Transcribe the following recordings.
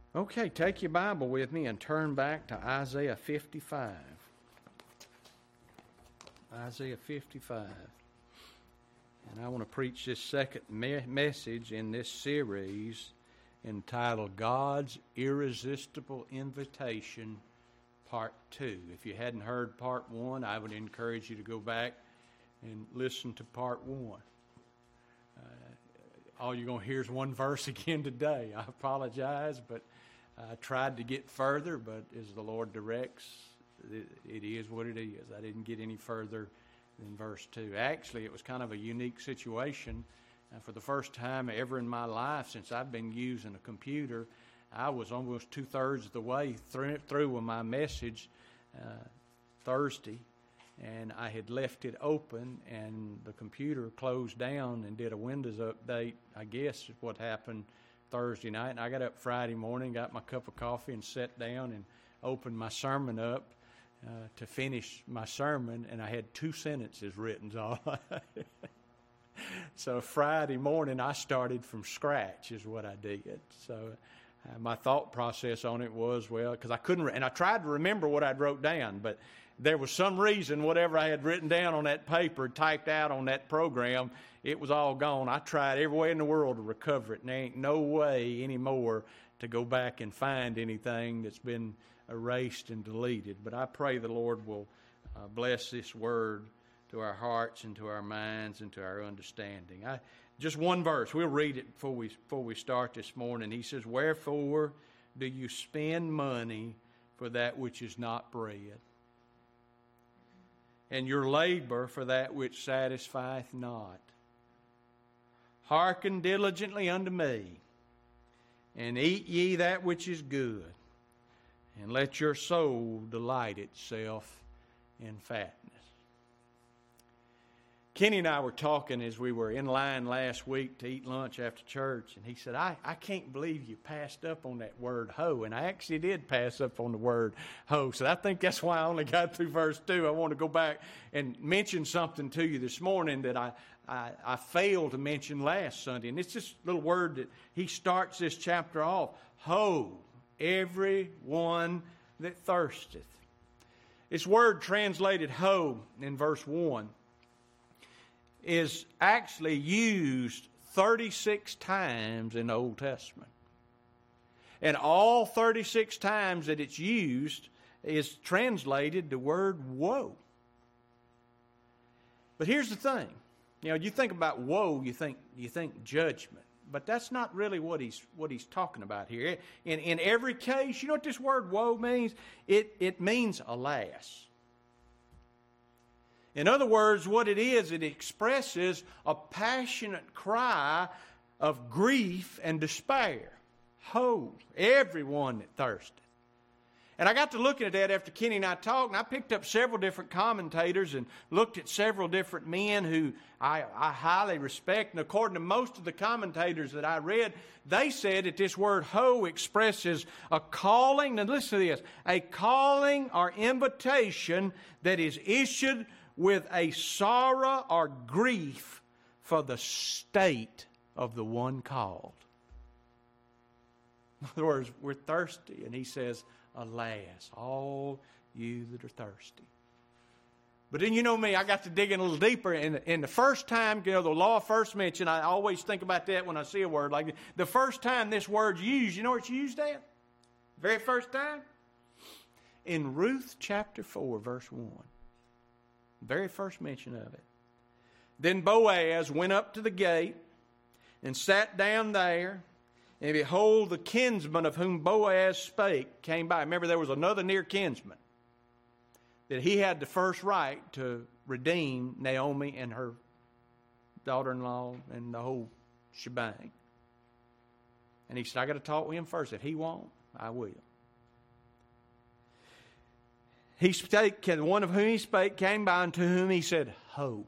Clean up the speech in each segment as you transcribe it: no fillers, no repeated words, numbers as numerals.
Okay, take your Bible with me and turn back to Isaiah 55. Isaiah 55. And I want to preach this second message in this series entitled God's Irresistible Invitation, Part 2. If you hadn't heard Part 1, I would encourage you to go back and listen to Part 1. All you're going to hear is one verse again today. I apologize, but I tried to get further, but as the Lord directs, it is what it is. I didn't get any further than verse 2. Actually, it was kind of a unique situation. For the first time ever in my life since I've been using a computer, I was almost two-thirds of the way through with my message Thursday, and I had left it open, and the computer closed down and did a Windows update, I guess is what happened Thursday night. And I got up Friday morning, got my cup of coffee, and sat down and opened my sermon up to finish my sermon, and I had 2 sentences written. So Friday morning, I started from scratch is what I did. So my thought process on it was, well, because I couldn't, and I tried to remember what I'd wrote down, but there was some reason whatever I had written down on that paper, typed out on that program, it was all gone. I tried every way in the world to recover it, and there ain't no way anymore to go back and find anything that's been erased and deleted. But I pray the Lord will bless this word to our hearts and to our minds and to our understanding. Just one verse. We'll read it before we start this morning. He says, "Wherefore do you spend money for that which is not bread, and your labor for that which satisfieth not? Hearken diligently unto me, and eat ye that which is good, and let your soul delight itself in fatness." Kenny and I were talking as we were in line last week to eat lunch after church, and he said, I can't believe you passed up on that word hoe. And I actually did pass up on the word hoe. So I think that's why I only got through verse 2. I want to go back and mention something to you this morning that I failed to mention last Sunday. And it's this little word that he starts this chapter off. Ho, every one that thirsteth. This word translated ho in verse 1 is actually used 36 times in the Old Testament. And all 36 times that it's used is translated the word woe. But here's the thing. You think about woe, you think judgment. But that's not really what he's talking about here. In every case, you know what this word woe means? It means alas. In other words, what it is, it expresses a passionate cry of grief and despair. Ho, everyone that thirsteth. And I got to looking at that after Kenny and I talked, and I picked up several different commentators and looked at several different men who I highly respect. And according to most of the commentators that I read, they said that this word ho expresses a calling. Now listen to this. A calling or invitation that is issued with a sorrow or grief for the state of the one called. In other words, we're thirsty, and he says, alas, all you that are thirsty. But then you know me, I got to dig in a little deeper. And the first time, the law of first mention, I always think about that when I see a word like this. The first time this word's used, you know where it's used at? Very first time? In Ruth chapter 4, verse 1. Very first mention of it. Then Boaz went up to the gate and sat down there, and behold, the kinsman of whom Boaz spake came by. Remember, there was another near kinsman that he had the first right to redeem Naomi and her daughter-in-law and the whole shebang. And he said, I got to talk with him first. If he won't, I will. He spake, and one of whom he spake came by, unto whom he said, Ho,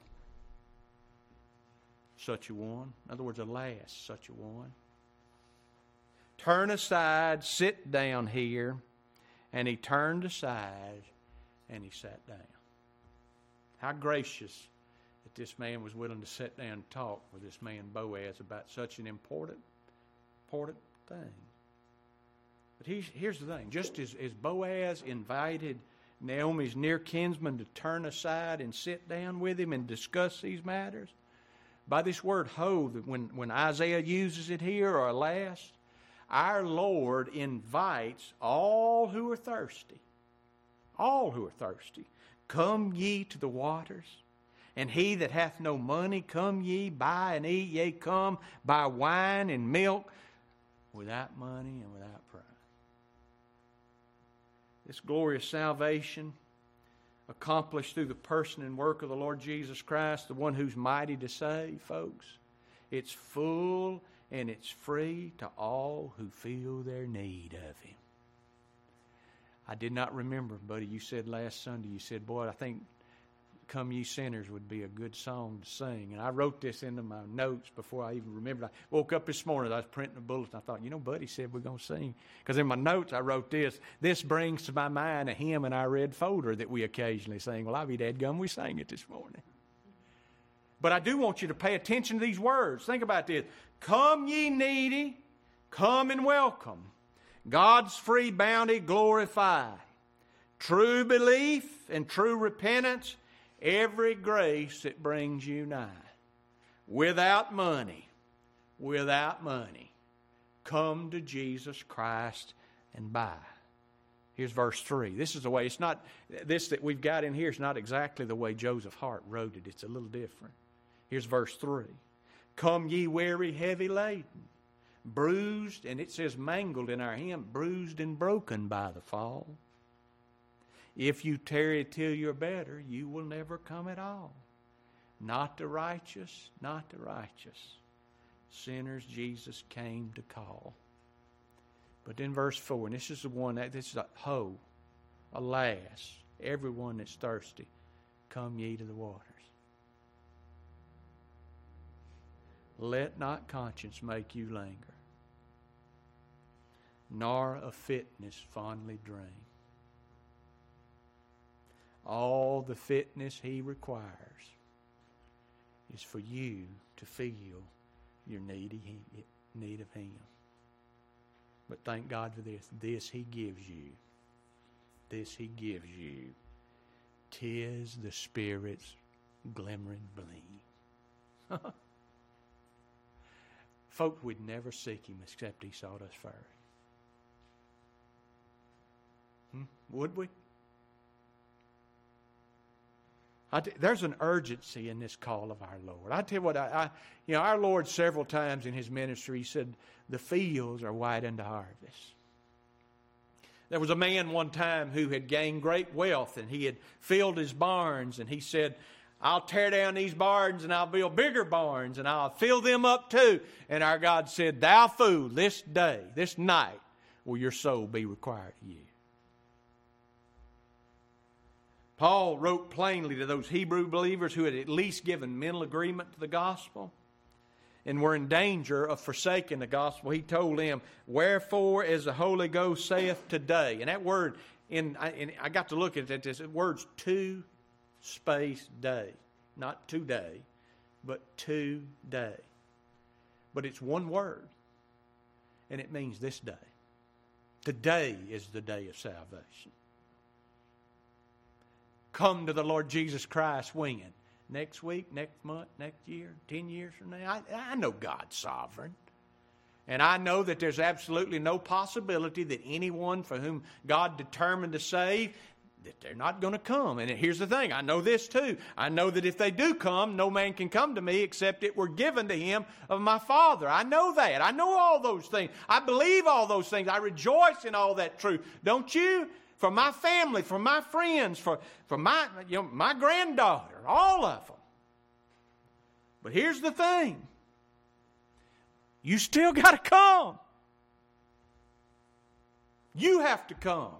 such a one. In other words, alas, such a one. Turn aside, sit down here. And he turned aside, and he sat down. How gracious that this man was willing to sit down and talk with this man Boaz about such an important thing. But here's the thing. Just as Boaz invited Naomi's near kinsman to turn aside and sit down with him and discuss these matters, by this word ho, when Isaiah uses it here, or alas, our Lord invites all who are thirsty. All who are thirsty. Come ye to the waters. And he that hath no money, come ye, buy and eat. Yea, come, buy wine and milk without money and without price. This glorious salvation accomplished through the person and work of the Lord Jesus Christ, the one who's mighty to save, folks. It's full and it's free to all who feel their need of Him. I did not remember, buddy, you said last Sunday, you said, boy, I think Come Ye Sinners would be a good song to sing. And I wrote this into my notes before I even remembered. I woke up this morning, I was printing a bulletin. I thought, Buddy said we're going to sing. Because in my notes I wrote this. This brings to my mind a hymn in our red folder that we occasionally sing. Well, I'll be dadgum, we sang it this morning. But I do want you to pay attention to these words. Think about this. Come ye needy, come and welcome. God's free bounty glorify. True belief and true repentance, every grace that brings you nigh. Without money, come to Jesus Christ and buy. Here's verse 3. This is the way, it's not, this that we've got in here is not exactly the way Joseph Hart wrote it. It's a little different. Here's verse 3. Come ye weary, heavy laden, bruised, and it says mangled in our hymn, bruised and broken by the fall. If you tarry till you're better, you will never come at all. Not the righteous, not the righteous. Sinners Jesus came to call. But in verse 4, and this is the one, this is a ho, alas, everyone that's thirsty, come ye to the waters. Let not conscience make you linger, nor of fitness fondly dream. All the fitness He requires is for you to feel your need of Him. But thank God for this. This He gives you. This He gives you. 'Tis the Spirit's glimmering gleam. Folks, we'd never seek Him except He sought us first. Would we? There's an urgency in this call of our Lord. I tell you what, our Lord several times in His ministry, He said, the fields are white unto harvest. There was a man one time who had gained great wealth, and he had filled his barns, and he said, I'll tear down these barns, and I'll build bigger barns, and I'll fill them up too. And our God said, thou fool, this day, this night, will your soul be required of you. Paul wrote plainly to those Hebrew believers who had at least given mental agreement to the gospel and were in danger of forsaking the gospel. He told them, wherefore, as the Holy Ghost saith today. And that word, I got to look at it, this word's to space day. Not today, but today. But it's one word, and it means this day. Today is the day of salvation. Come to the Lord Jesus Christ when? Next week, next month, next year, 10 years from now? I know God's sovereign. And I know that there's absolutely no possibility that anyone for whom God determined to save, that they're not going to come. And here's the thing, I know this too. I know that if they do come, no man can come to me except it were given to him of my Father. I know that. I know all those things. I believe all those things. I rejoice in all that truth. Don't you? For my family, for my friends, for my granddaughter, all of them. But here's the thing. You still got to come. You have to come.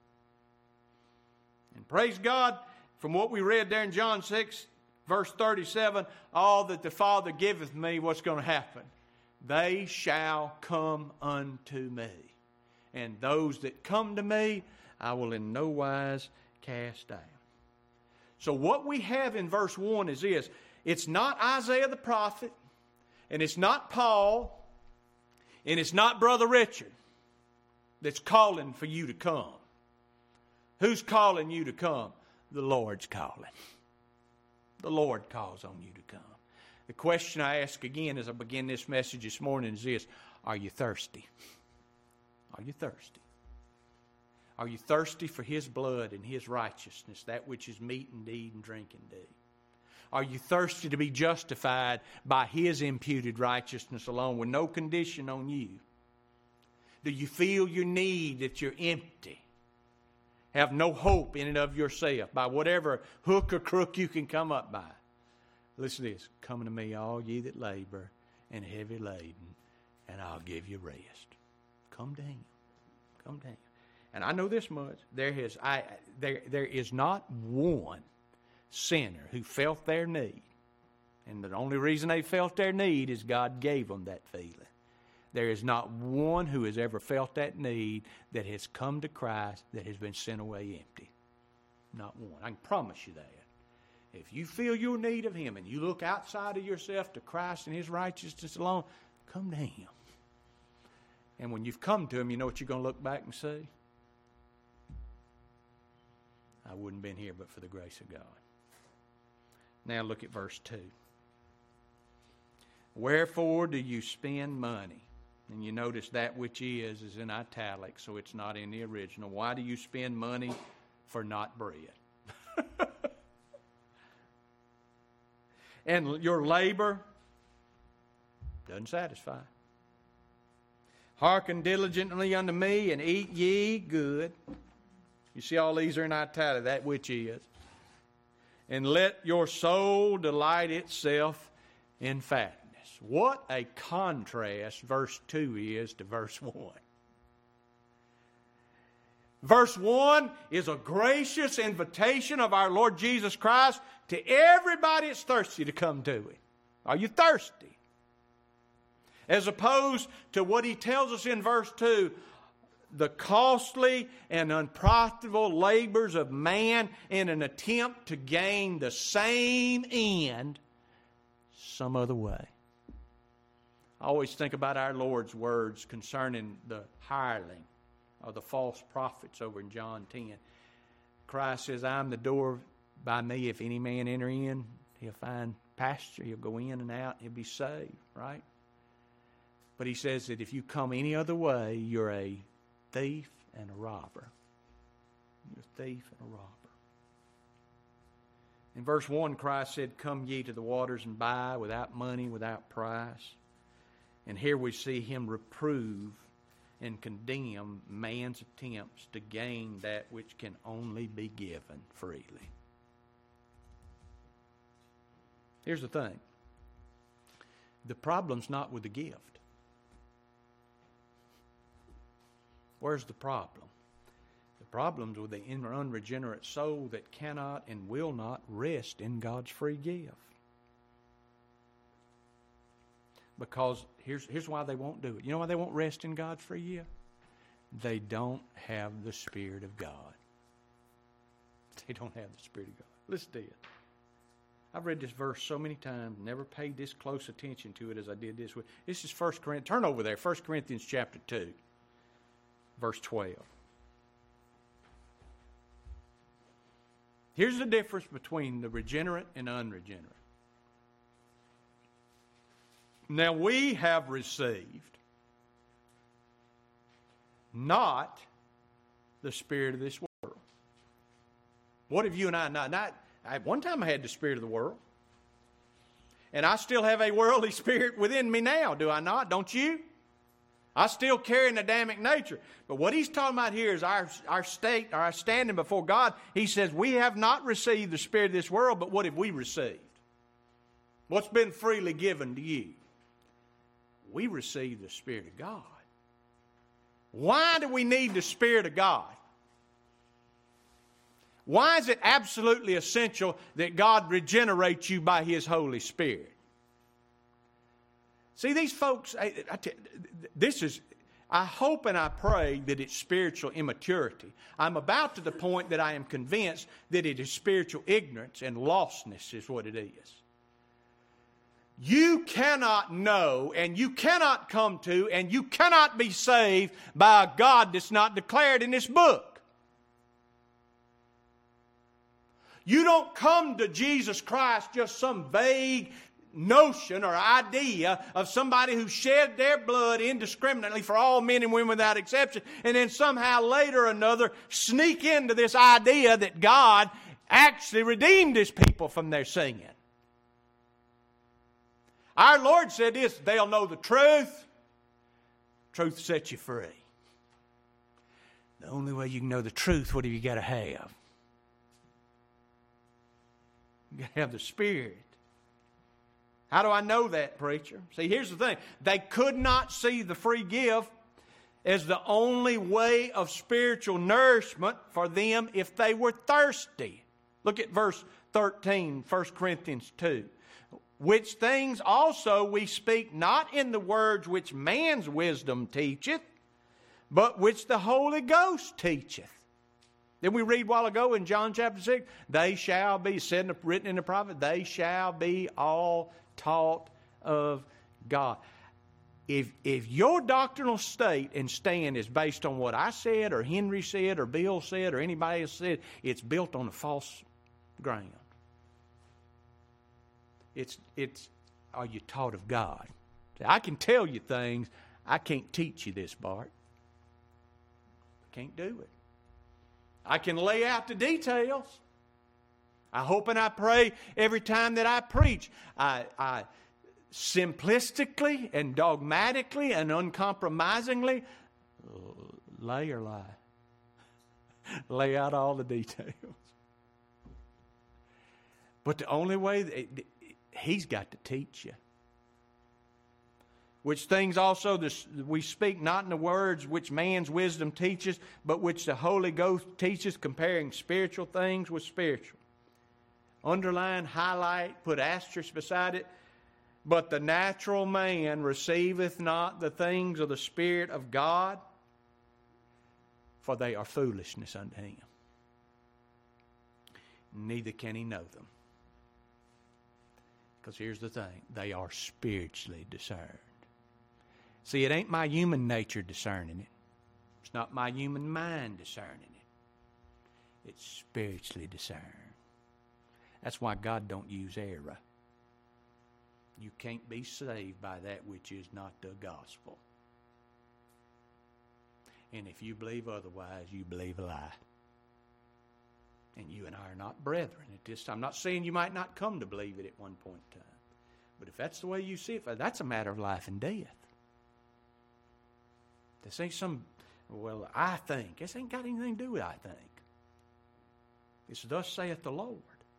And praise God, from what we read there in John 6, verse 37, all that the Father giveth me, what's going to happen? They shall come unto me. And those that come to me, I will in no wise cast down. So what we have in verse 1 is this. It's not Isaiah the prophet, and it's not Paul, and it's not Brother Richard. that's calling for you to come. Who's calling you to come? The Lord's calling. The Lord calls on you to come. The question I ask again as I begin this message this morning is this: are you thirsty? Are you thirsty? Are you thirsty for His blood and His righteousness, that which is meat indeed and drink indeed? Are you thirsty to be justified by His imputed righteousness alone with no condition on you? Do you feel your need, that you're empty? Have no hope in and of yourself by whatever hook or crook you can come up by? Listen to this. Come unto me, all ye that labor and heavy laden, and I'll give you rest. Come to Him. Come to Him. And I know this much. There is not one sinner who felt their need. And the only reason they felt their need is God gave them that feeling. There is not one who has ever felt that need that has come to Christ that has been sent away empty. Not one. I can promise you that. If you feel your need of Him and you look outside of yourself to Christ and His righteousness alone, come to Him. And when you've come to Him, you know what you're going to look back and see? I wouldn't have been here but for the grace of God. Now look at verse 2. Wherefore do you spend money? And you notice that which is in italics, so it's not in the original. Why do you spend money for not bread? And your labor doesn't satisfy. Hearken diligently unto me, and eat ye good. You see all these are in italics, that which is. And let your soul delight itself in fatness. What a contrast verse 2 is to verse 1. Verse 1 is a gracious invitation of our Lord Jesus Christ to everybody that's thirsty to come to Him. Are you thirsty? As opposed to what He tells us in verse 2, the costly and unprofitable labors of man in an attempt to gain the same end some other way. I always think about our Lord's words concerning the hireling or the false prophets over in John 10. Christ says, I am the door. By me, if any man enter in, he'll find pasture. He'll go in and out. He'll be saved, right? But He says that if you come any other way, you're a thief and a robber. You're a thief and a robber. In verse 1, Christ said, come ye to the waters and buy without money, without price. And here we see Him reprove and condemn man's attempts to gain that which can only be given freely. Here's the thing. The problem's not with the gift. Where's the problem? The problem's with the unregenerate soul that cannot and will not rest in God's free gift. Because here's why they won't do it. You know why they won't rest in God's free gift? They don't have the Spirit of God. They don't have the Spirit of God. Listen to it. I've read this verse so many times, never paid this close attention to it as I did this week. This is 1 Corinthians. Turn over there, 1 Corinthians chapter 2, verse 12. Here's the difference between the regenerate and unregenerate. Now we have received not the spirit of this world. What have you and I not? At one time I had the spirit of the world. And I still have a worldly spirit within me now, do I not? Don't you? I still carry an Adamic nature. But what he's talking about here is our state, our standing before God. He says, we have not received the spirit of this world, but what have we received? What's been freely given to you? We receive the Spirit of God. Why do we need the Spirit of God? Why is it absolutely essential that God regenerates you by His Holy Spirit? See, these folks, I hope and I pray that it's spiritual immaturity. I'm about to the point that I am convinced that it is spiritual ignorance and lostness is what it is. You cannot know, and you cannot come to, and you cannot be saved by a God that's not declared in this book. You don't come to Jesus Christ just some vague notion or idea of somebody who shed their blood indiscriminately for all men and women without exception, and then somehow later or another sneak into this idea that God actually redeemed His people from their sin. Our Lord said this, they'll know the truth. Truth sets you free. The only way you can know the truth, what have you got to have? You got to have the Spirit. How do I know that, preacher? See, here's the thing. They could not see the free gift as the only way of spiritual nourishment for them if they were thirsty. Look at verse 13, 1 Corinthians 2. Which things also we speak not in the words which man's wisdom teacheth, but which the Holy Ghost teacheth. Then we read a while ago in John chapter 6, they shall be, said, written in the prophet, they shall be all taught of God. If your doctrinal state and stand is based on what I said or Henry said or Bill said or anybody else said, it's built on a false ground. It's are you taught of God? See, I can tell you things. I can't teach you this, Bart. I can't do it. I can lay out the details. I hope and I pray every time that I preach, I simplistically and dogmatically and uncompromisingly lay out all the details. But the only way He's got to teach you. Which things also we speak not in the words which man's wisdom teaches, but which the Holy Ghost teaches, comparing spiritual things with spiritual. Underline, highlight, put asterisk beside it. But the natural man receiveth not the things of the Spirit of God, for they are foolishness unto him. Neither can he know them. Because here's the thing, they are spiritually discerned. See, it ain't my human nature discerning it. It's not my human mind discerning it. It's spiritually discerned. That's why God don't use error. You can't be saved by that which is not the gospel. And if you believe otherwise, you believe a lie. And you and I are not brethren at this time. I'm not saying you might not come to believe it at one point in time. But if that's the way you see it, that's a matter of life and death. This ain't some, well, I think. This ain't got anything to do with I think. It's thus saith the Lord.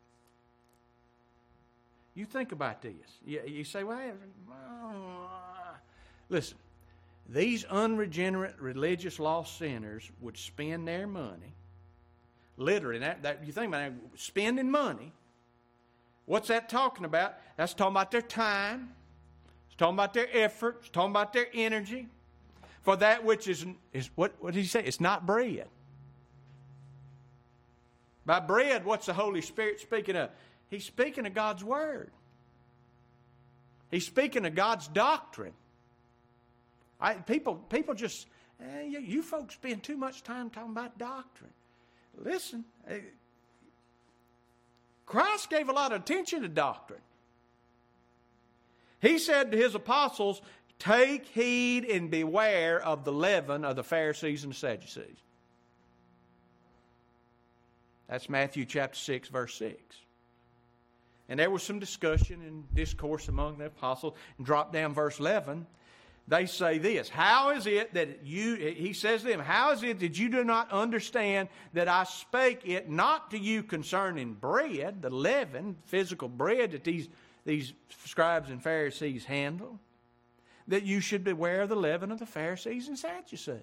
You think about this. You say, well, listen, these unregenerate religious lost sinners would spend their money, literally, that you think about it, spending money. What's that talking about? That's talking about their time. It's talking about their effort. It's talking about their energy. For that which is what did he say? It's not bread. By bread, what's the Holy Spirit speaking of? He's speaking of God's Word. He's speaking of God's doctrine. People just, you folks spend too much time talking about doctrine. Listen, Christ gave a lot of attention to doctrine. He said to his apostles, take heed and beware of the leaven of the Pharisees and the Sadducees. That's Matthew chapter 6, verse 6. And there was some discussion and discourse among the apostles. And drop down verse 11. They say this, how is it that he says to them, how is it that you do not understand that I spake it not to you concerning bread, the leaven, physical bread that these scribes and Pharisees handle, that you should beware of the leaven of the Pharisees and Sadducees.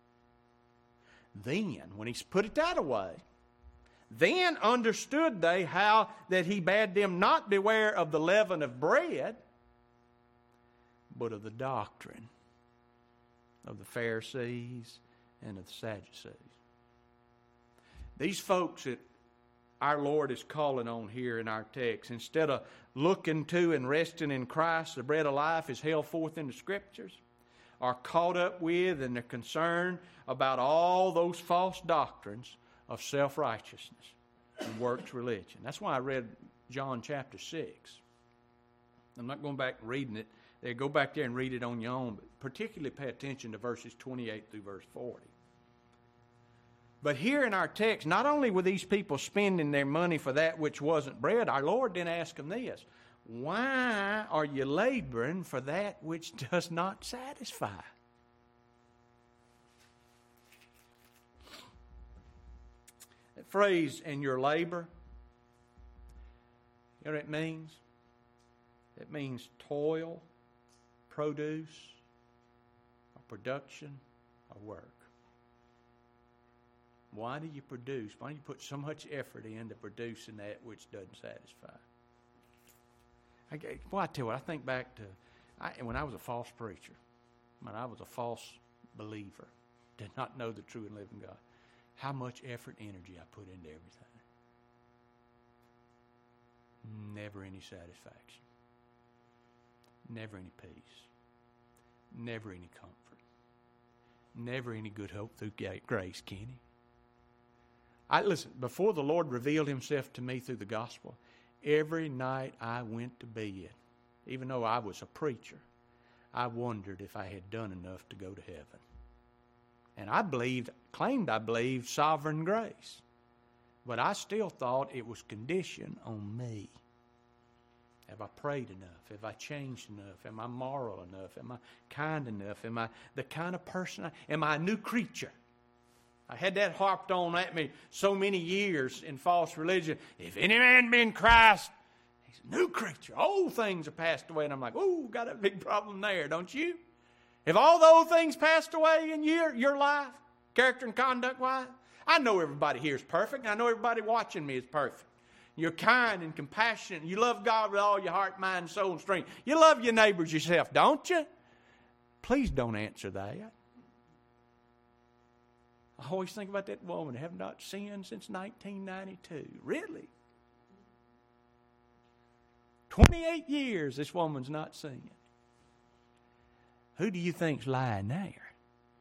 Then, when he's put it that way, then understood they how that he bade them not beware of the leaven of bread, but of the doctrine of the Pharisees and of the Sadducees. These folks that our Lord is calling on here in our text. Instead of looking to and resting in Christ, the bread of life is held forth in the Scriptures, are caught up with and they're concerned about all those false doctrines of self-righteousness and works religion. That's why I read John chapter 6. I'm not going back and reading it. Go back there and read it on your own, but particularly pay attention to verses 28 through verse 40. But here in our text, not only were these people spending their money for that which wasn't bread, our Lord didn't ask them this: why are you laboring for that which does not satisfy? That phrase, "in your labor," you know what it means? It means toil, produce, or production, or work. Why do you produce? Why do you put so much effort into producing that which doesn't satisfy? I tell you what, I think back to when I was a false preacher, when I was a false believer, did not know the true and living God, how much effort and energy I put into everything. Never any satisfaction. Never any peace. Never any comfort. Never any good hope through grace, Kenny. Listen, before the Lord revealed Himself to me through the gospel, every night I went to bed, even though I was a preacher, I wondered if I had done enough to go to heaven. And I claimed I believed sovereign grace. But I still thought it was conditioned on me. Have I prayed enough? Have I changed enough? Am I moral enough? Am I kind enough? Am I the kind of person am I a new creature? I had that harped on at me so many years in false religion. If any man be in Christ, he's a new creature. Old things are passed away. And I'm like, oh, got a big problem there, don't you? If all the old things passed away in your life, character and conduct-wise, I know everybody here is perfect. And I know everybody watching me is perfect. You're kind and compassionate. You love God with all your heart, mind, soul, and strength. You love your neighbors yourself, don't you? Please don't answer that. I always think about that woman, have not sinned since 1992. Really? 28 years this woman's not sinned. Who do you think's lying there?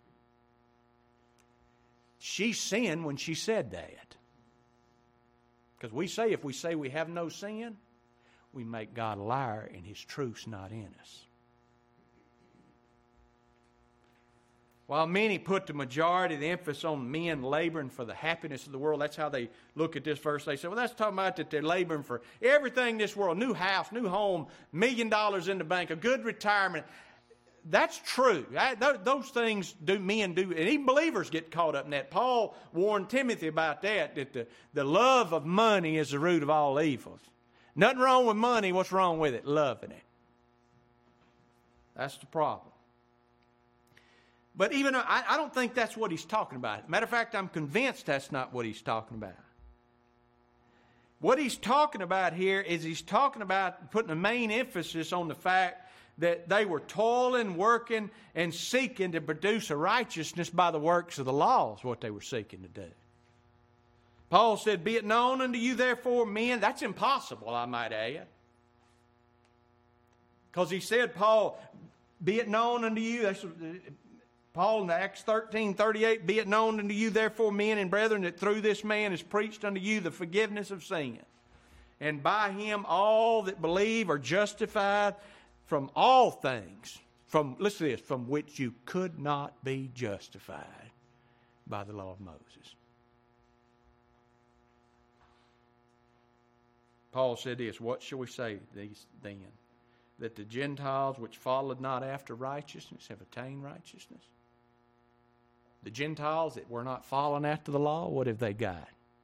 She sinned when she said that. Because if we say we have no sin, we make God a liar and His truth's not in us. While many put the majority of the emphasis on men laboring for the happiness of the world, that's how they look at this verse. They say, well, that's talking about that they're laboring for everything in this world, new house, new home, $1 million in the bank, a good retirement. That's true. Those things men do, and even believers get caught up in that. Paul warned Timothy about that the love of money is the root of all evils. Nothing wrong with money. What's wrong with it? Loving it. That's the problem. But even I don't think that's what he's talking about. Matter of fact, I'm convinced that's not what he's talking about. What he's talking about here is he's talking about putting the main emphasis on the fact that they were toiling, working, and seeking to produce a righteousness by the works of the law is what they were seeking to do. Paul said, be it known unto you therefore, men. That's impossible, I might add. Because he said, Paul, be it known unto you. That's Paul in Acts 13:38, be it known unto you therefore, men and brethren, that through this man is preached unto you the forgiveness of sin. And by him all that believe are justified from all things, listen to this, from which you could not be justified by the law of Moses. Paul said this, what shall we say then? That the Gentiles which followed not after righteousness have attained righteousness? The Gentiles that were not following after the law, what have they got?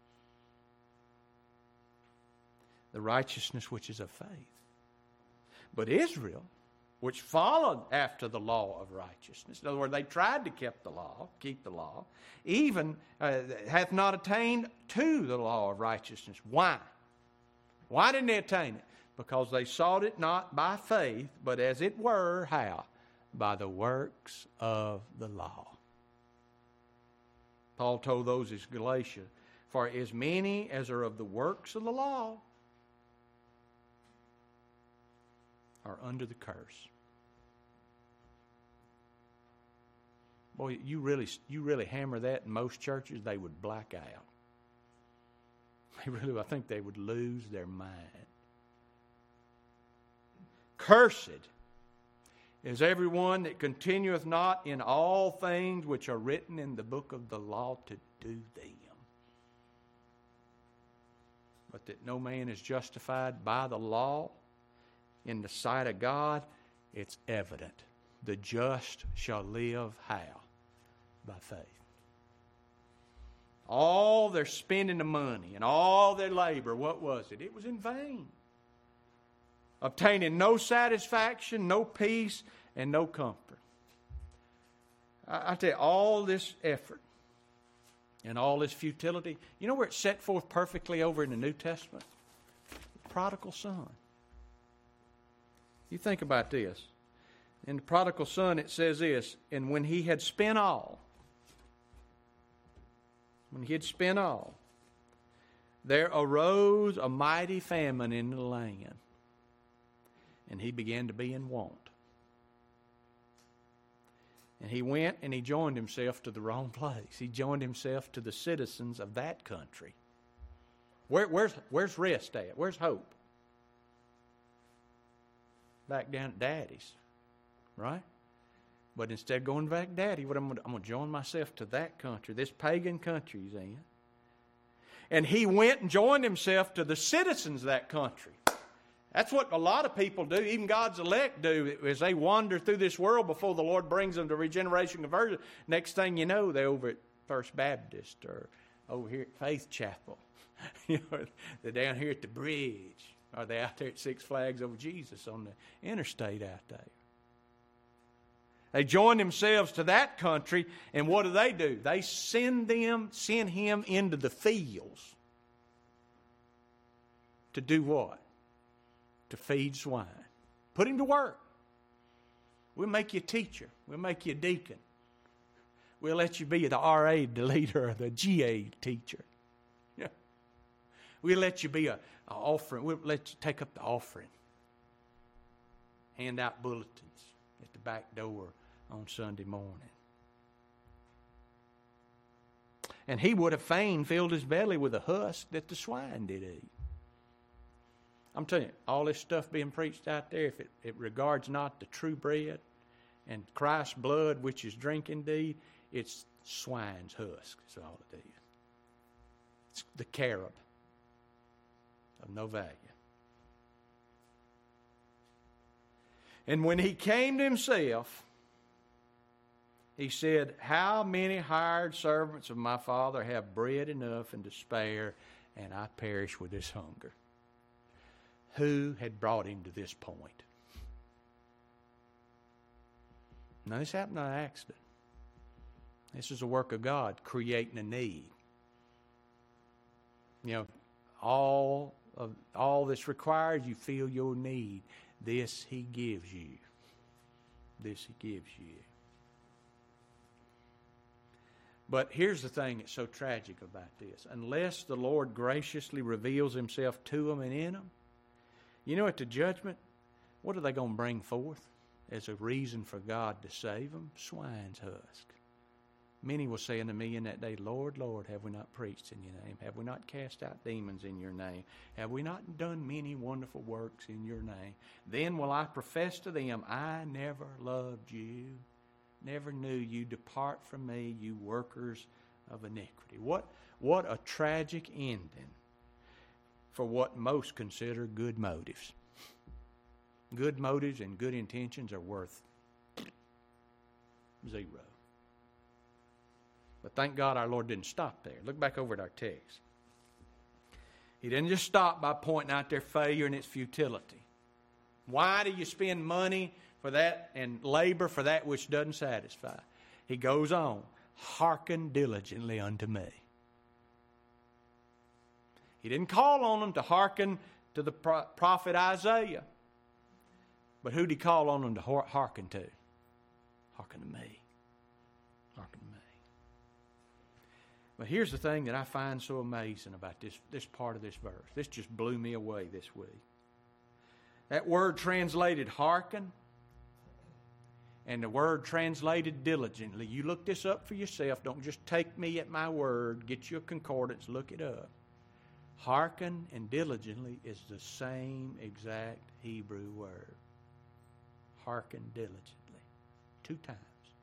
The righteousness which is of faith. But Israel, which followed after the law of righteousness, in other words, they tried to keep the law, even hath not attained to the law of righteousness. Why? Why didn't they attain it? Because they sought it not by faith, but as it were, how? By the works of the law. Paul told those in Galatia, For as many as are of the works of the law are under the curse. Boy, you really hammer that in most churches, they would black out. I think they would lose their mind. Cursed is everyone that continueth not in all things which are written in the book of the law to do them. But that no man is justified by the law in the sight of God, it's evident. The just shall live how? By faith. All their spending of money and all their labor, what was it? It was in vain. Obtaining no satisfaction, no peace, and no comfort. I tell you, all this effort and all this futility, you know where it's set forth perfectly over in the New Testament? The prodigal son. You think about this. In the prodigal son, it says this, and when he had spent all, there arose a mighty famine in the land, and he began to be in want. And he went and he joined himself to the wrong place. He joined himself to the citizens of that country. Where's rest at? Where's hope? Back down at Daddy's, right? But instead of going back to Daddy, I'm going to join myself to that country, this pagan country he's in. And he went and joined himself to the citizens of that country. That's what a lot of people do, even God's elect do, as they wander through this world before the Lord brings them to regeneration conversion. Next thing you know, they're over at First Baptist or over here at Faith Chapel. They're down here at the bridge. Or they're out there at Six Flags Over Jesus on the interstate out there. They join themselves to that country, and what do? They send him into the fields. To do what? To feed swine. Put him to work. We'll make you a teacher. We'll make you a deacon. We'll let you be the RA, the leader, or the GA teacher. Yeah. We'll let you be an offering. We'll let you take up the offering. Hand out bulletins at the back door on Sunday morning. And he would have fain filled his belly with the husk that the swine did eat. I'm telling you, all this stuff being preached out there, if it regards not the true bread and Christ's blood, which is drink indeed, it's swine's husk. That's all it is. It's the carob of no value. And when he came to himself, he said, how many hired servants of my father have bread enough and to spare, and I perish with this hunger? Who had brought him to this point? Now, this happened on accident. This is a work of God, creating a need. All this requires you feel your need. This he gives you. This he gives you. But here's the thing that's so tragic about this. Unless the Lord graciously reveals himself to them and in them, at the judgment, what are they going to bring forth as a reason for God to save them? Swine's husk. Many will say unto me in that day, Lord, Lord, have we not preached in your name? Have we not cast out demons in your name? Have we not done many wonderful works in your name? Then will I profess to them, I never loved you, never knew you. Depart from me, you workers of iniquity. What a tragic ending for what most consider good motives. Good motives and good intentions are worth zero. But thank God our Lord didn't stop there. Look back over at our text. He didn't just stop by pointing out their failure and its futility. Why do you spend money for that and labor for that which doesn't satisfy? He goes on, hearken diligently unto me. He didn't call on them to hearken to the prophet Isaiah. But who did he call on them to hearken to? Hearken to me. Hearken to me. But here's the thing that I find so amazing about this part of this verse. This just blew me away this week. That word translated hearken and the word translated diligently. You look this up for yourself. Don't just take me at my word. Get your concordance. Look it up. Hearken and diligently is the same exact Hebrew word. Hearken diligently. 2 times.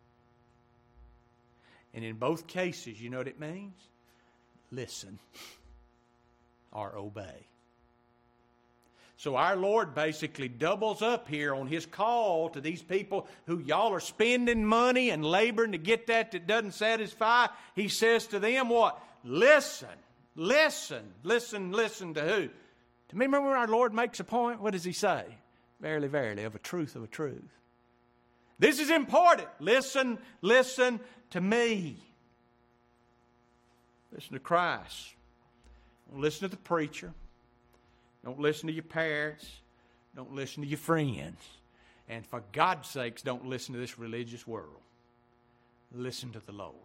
And in both cases, you know what it means? Listen or obey. So our Lord basically doubles up here on His call to these people who y'all are spending money and laboring to get that doesn't satisfy. He says to them what? Listen. Listen. Listen. Listen to who? To me, remember when our Lord makes a point? What does He say? Verily, verily, of a truth, of a truth. This is important. Listen, listen to me. Listen to Christ. Don't listen to the preacher. Don't listen to your parents. Don't listen to your friends. And for God's sakes, don't listen to this religious world. Listen to the Lord.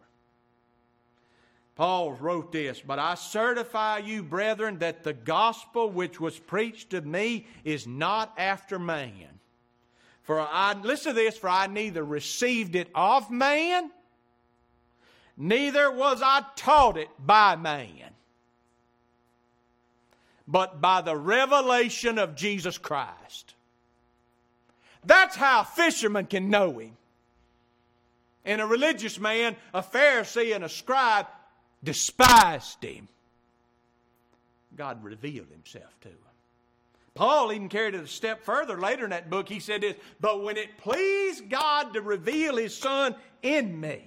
Paul wrote this, but I certify you, brethren, that the gospel which was preached to me is not after man. Listen to this, for I neither received it of man, neither was I taught it by man, but by the revelation of Jesus Christ. That's how a fisherman can know Him. And a religious man, a Pharisee and a scribe, despised Him. God revealed Himself to him. Paul even carried it a step further. Later in that book, he said this, but when it pleased God to reveal His Son in me.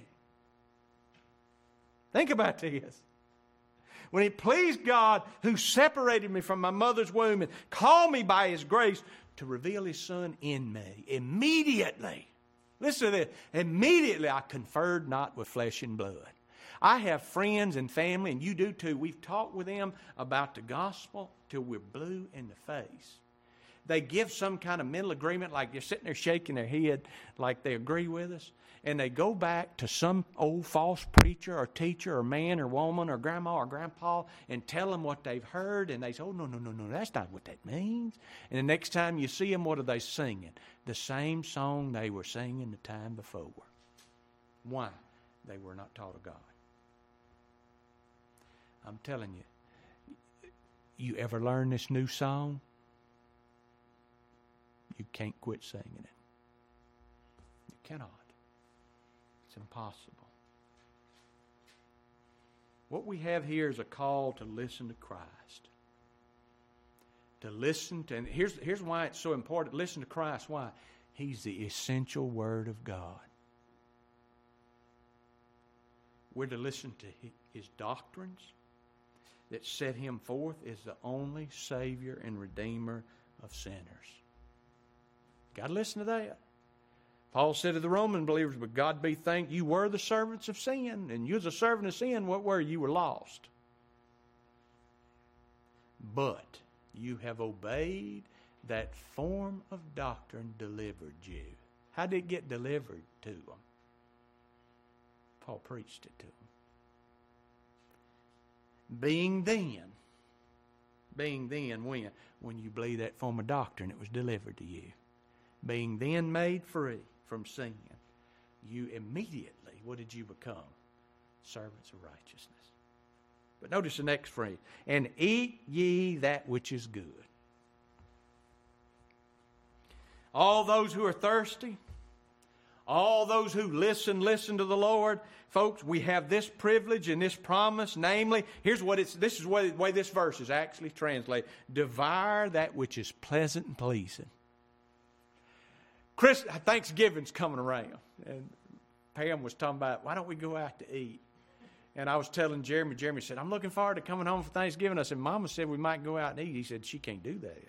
Think about this. When it pleased God who separated me from my mother's womb and called me by His grace to reveal His Son in me. Immediately. Listen to this. Immediately I conferred not with flesh and blood. I have friends and family, and you do too. We've talked with them about the gospel till we're blue in the face. They give some kind of mental agreement, like they're sitting there shaking their head like they agree with us. And they go back to some old false preacher or teacher or man or woman or grandma or grandpa and tell them what they've heard. And they say, oh, no, that's not what that means. And the next time you see them, what are they singing? The same song they were singing the time before. Why? They were not taught of God. I'm telling you, you ever learn this new song? You can't quit singing it. You cannot. It's impossible. What we have here is a call to listen to Christ. To listen to, and here's why it's so important. Listen to Christ. Why? He's the essential Word of God. We're to listen to His doctrines that set Him forth as the only Savior and Redeemer of sinners. Got to listen to that. Paul said to the Roman believers, but God be thanked, you were the servants of sin, and you was a servant of sin, what were you? You were lost. But you have obeyed that form of doctrine delivered you. How did it get delivered to them? Paul preached it to them. Being then when? When you believe that form of doctrine, it was delivered to you. Being then made free from sin, you immediately, what did you become? Servants of righteousness. But notice the next phrase, and eat ye that which is good. All those who are thirsty, all those who listen to the Lord, folks, we have this privilege and this promise, namely, this is the way this verse is actually translated. Devour that which is pleasant and pleasing. Thanksgiving's coming around, and Pam was talking about, why don't we go out to eat? And I was telling Jeremy said, I'm looking forward to coming home for Thanksgiving. I said, Mama said we might go out and eat. He said, she can't do that.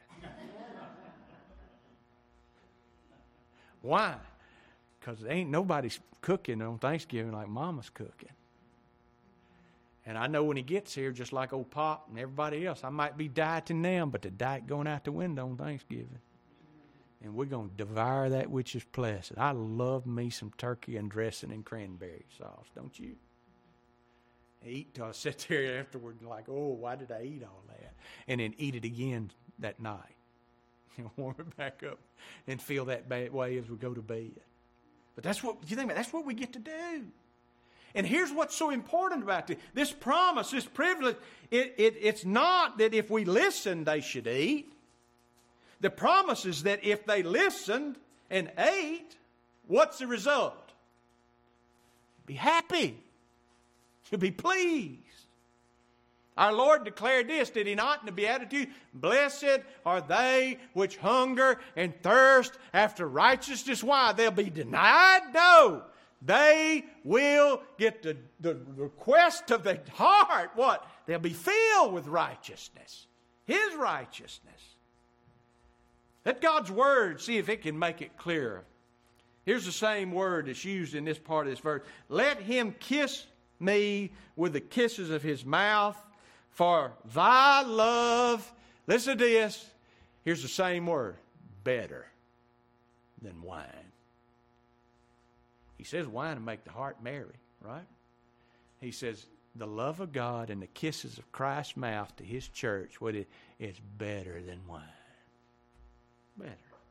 Why? Because ain't nobody's cooking on Thanksgiving like Mama's cooking. And I know when he gets here, just like old Pop and everybody else, I might be dieting them, but the diet going out the window on Thanksgiving. And we're going to devour that which is pleasant. I love me some turkey and dressing and cranberry sauce, don't you? Eat till I sit there afterward and like, oh, why did I eat all that? And then eat it again that night. Warm it back up and feel that bad way as we go to bed. But that's what you think about. That's what we get to do. And here's what's so important about this promise, this privilege. It's not that if we listen, they should eat. The promise is that if they listened and ate, what's the result? Be happy. To be pleased. Our Lord declared this, did He not, in the Beatitude? Blessed are they which hunger and thirst after righteousness. Why? They'll be denied? No. They will get the request of the heart. What? They'll be filled with righteousness. His righteousness. Let God's Word see if it can make it clearer. Here's the same word that's used in this part of this verse. Let him kiss me with the kisses of his mouth, for thy love, listen to this, here's the same word, better than wine. He says wine will make the heart merry, right? He says the love of God and the kisses of Christ's mouth to His church, what it is better than wine. Better.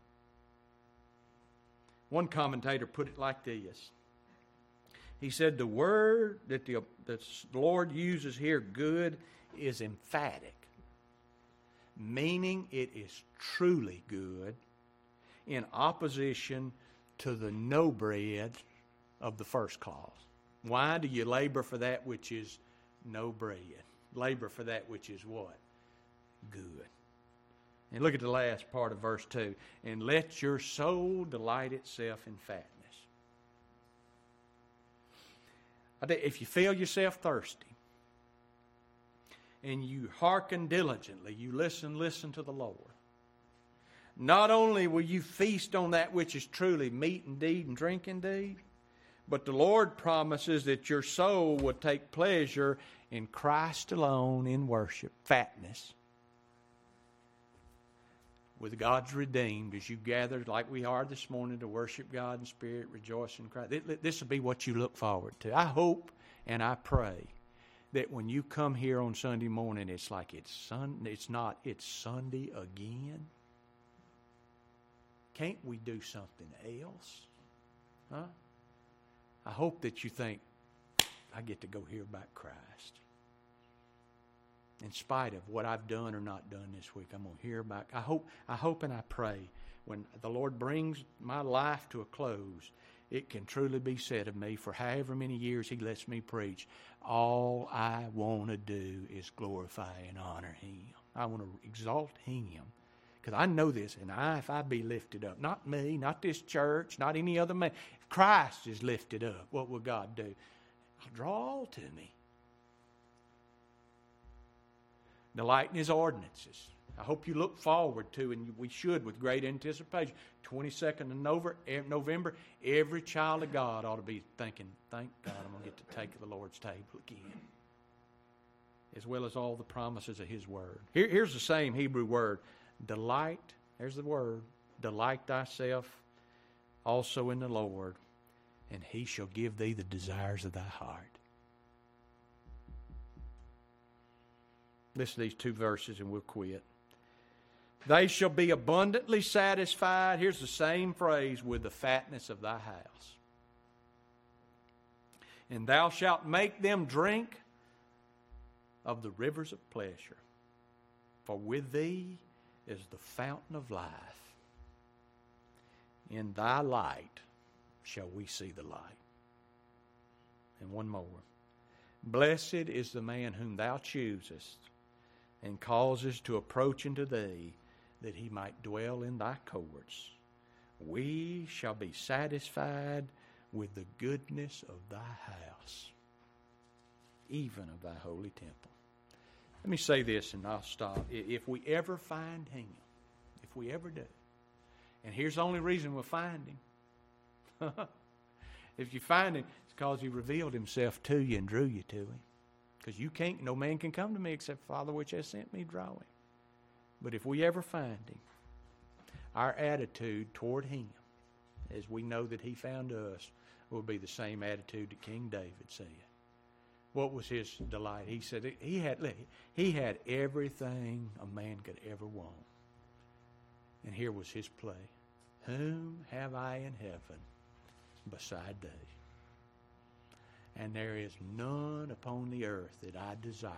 One commentator put it like this. He said the word that the Lord uses here, good, is emphatic, meaning it is truly good, in opposition to the no bread of the first clause. Why do you labor for that which is no bread? Labor for that which is what? Good. And look at the last part of verse 2. And let your soul delight itself in fatness. If you feel yourself thirsty, and you hearken diligently, you listen to the Lord, not only will you feast on that which is truly meat indeed and drink indeed, but the Lord promises that your soul will take pleasure in Christ alone in worship, fatness. With God's redeemed, as you gather like we are this morning to worship God in spirit, rejoice in Christ. This will be what you look forward to. I hope and I pray that when you come here on Sunday morning, it's like it's Sunday again. Can't we do something else? Huh? I hope that you think, I get to go hear about Christ. In spite of what I've done or not done this week, I'm going to hear about. I hope and I pray when the Lord brings my life to a close, it can truly be said of me for however many years He lets me preach, all I want to do is glorify and honor Him. I want to exalt Him. Because I know this, and if I be lifted up, not me, not this church, not any other man, if Christ is lifted up, what will God do? I'll draw all to me. Delight in His ordinances. I hope you look forward to, and we should with great anticipation, 22nd of November, every child of God ought to be thinking, thank God I'm going to get to take the Lord's table again. As well as all the promises of His Word. Here's the same Hebrew word, delight. There's the word, delight thyself also in the Lord, and He shall give thee the desires of thy heart. Listen to these two verses and we'll quit. They shall be abundantly satisfied. Here's the same phrase, with the fatness of thy house. And thou shalt make them drink of the rivers of pleasure. For with thee is the fountain of life. In thy light shall we see the light. And one more. Blessed is the man whom thou choosest, and causes to approach unto thee, that he might dwell in thy courts. We shall be satisfied with the goodness of thy house, even of thy holy temple. Let me say this and I'll stop. If we ever find Him, if we ever do, and here's the only reason we'll find Him. If you find Him, it's because He revealed Himself to you and drew you to Him. Because no man can come to me except Father which has sent me draw Him. But if we ever find Him, our attitude toward Him, as we know that He found us, will be the same attitude that King David said. What was his delight? He said he had everything a man could ever want. And here was his plea. Whom have I in heaven beside thee? And there is none upon the earth that I desire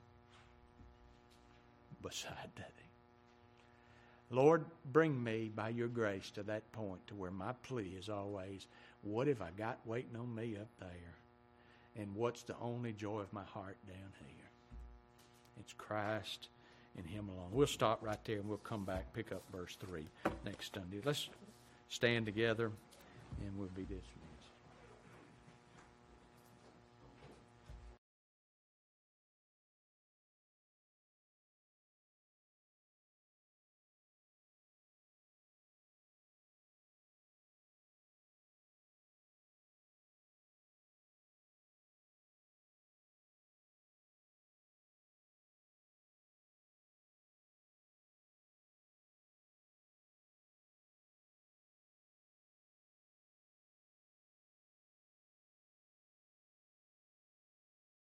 beside thee. Lord, bring me by your grace to that point to where my plea is always, what have I got waiting on me up there? And what's the only joy of my heart down here? It's Christ and Him alone. We'll stop right there and we'll come back, pick up verse 3 next Sunday. Let's stand together and we'll be dismissed.